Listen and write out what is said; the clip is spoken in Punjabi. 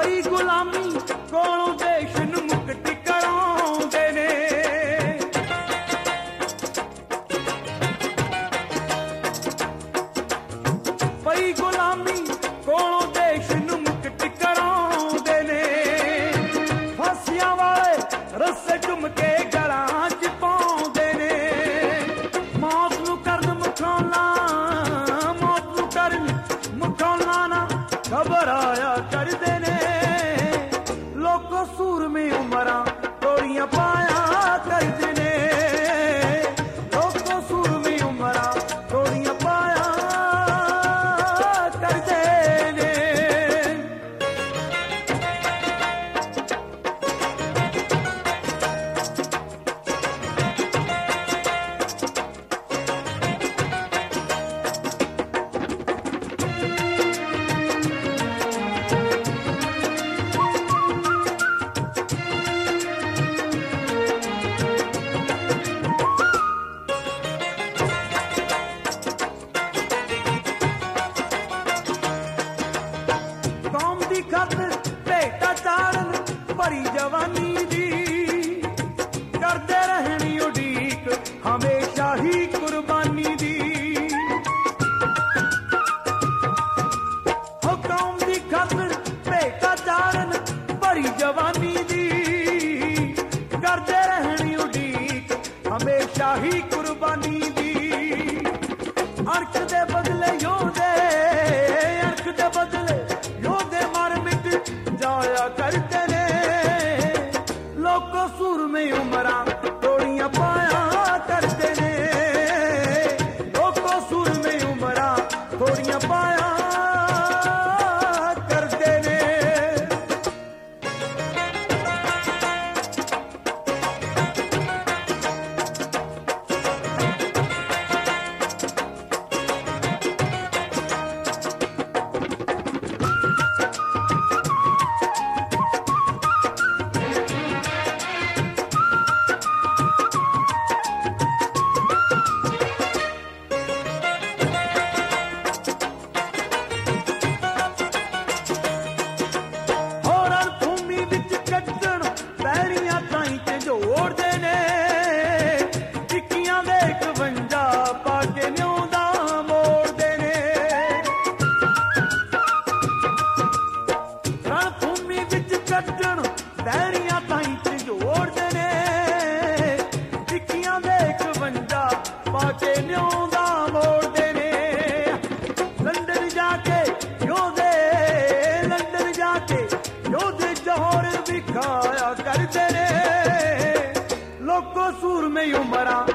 ਪਈ ਗੁਲਾਮੀ ਕੋਲੋਂ ਦੇਸ਼ ਨੂੰ ਮੁਕਤੀ ਕਰਾਉਂਦੇ ਨੇ। ਪਈ ਗੁਲਾਮੀ ਕੋਲੋਂ ਦੇਸ਼ ਨੂੰ ਮੁਕਤੀ ਕਰਾਉਂਦੇ ਨੇ। ਫਾਂਸੀਆਂ ਵਾਲੇ ਰੱਸੇ ਚੁੰਮ ਕੇ ਗਲਾਂ 'ਚ ਪਾਉਂਦੇ ਨੇ। ਮੌਤ ਨੂੰ ਕਰਨ ਮੁਖਾਉਣਾ, ਮੌਤ ਨੂੰ ਕਰਨ ਮੁਖਾਉਣਾ ਨਾ ਘਬਰਾਇਆ ਕਰਦੇ ਨੇ। ਲੋਕੋ ਸੂਰਮੇ ਉਮਰਾਂ ਤੋੜੀਆਂ ਪਾਇਆ ਕਰਦੇ ਨੇ। ਲੋਕੋ ਸੂਰਮੇ ਉਮਰਾਂ ਤੋੜੀਆਂ ਪਾਇਆ ਕਰਦੇ ਨੇ। ਖਾਤਰ ਭੇਟਾ ਚਾੜਨ ਭਰੀ ਜਵਾਨੀ ਦੀ ਕਰਦੇ ਰਹਿਣੀ ਉਡੀਕ ਹਮੇਸ਼ਾ ਹੀ ਕੁਰਬਾਨੀ ਦੀ। ਹੋ ਕੌਮ ਦੀ ਖਾਤਰ ਭੇਟਾ ਚਾੜਨ ਭਰੀ ਜਵਾਨੀ ਦੀ ਕਰਦੇ ਰਹਿਣੀ ਉਡੀਕ ਹਮੇਸ਼ਾ ਹੀ ਕੁਰਬਾਨੀ ਦੀ। ਅਰਕ ਦੇ ਬਦਲੇ ਯੋਧੇ, ਅਰਕ ਦੇ ਬਦਲੇ ਯੋਧੇ ਮਰ ਮਿਟ ਜਾਇਆ ਕਰਦੇ ਨੇ। ਲੋਕੋ ਸੂਰਮੇ ਉਮਰਾਂ ਤੋੜੀਆਂ ਪਾਇਆ ਕਰਦੇ ਨੇ। ਲੋਕੋ ਸੂਰਮੇ ਉਮਰਾਂ ਤੋੜੀਆਂ ਪਾਇਆ ਕਰਦੇ ਨੇ। ਜੋੜਦੇ ਨੇ ਟਿੱਕੀਆਂ ਦੇ 51 ਪਾ ਕੇ ਨਿਉਂਦਾ ਮੋੜਦੇ ਨੇ। ਰਣ ਭੂਮੀ ਵਿੱਚ ਕੱਢਣ ਬੈਰੀਆਂ ਤਾਈਂ ਤੇ ਜੋੜਦੇ ਨੇ। ਟਿੱਕੀਆਂ ਦੇ 51 ਪਾ ਕੇ ਨਿਉਂਦਾ ਮੋੜਦੇ ਨੇ। ਲੰਡਨ ਜਾ ਕੇ ਯੋਧੇ, ਲੰਡਨ ਜਾ ਕੇ ਯੋਧੇ ਜੋਹਰ ਵਿਖਾਇਆ ਕਰਦੇ ਨੇ। ਲੋਕੋ ਸੂਰਮੇ ਉਮਰਾਂ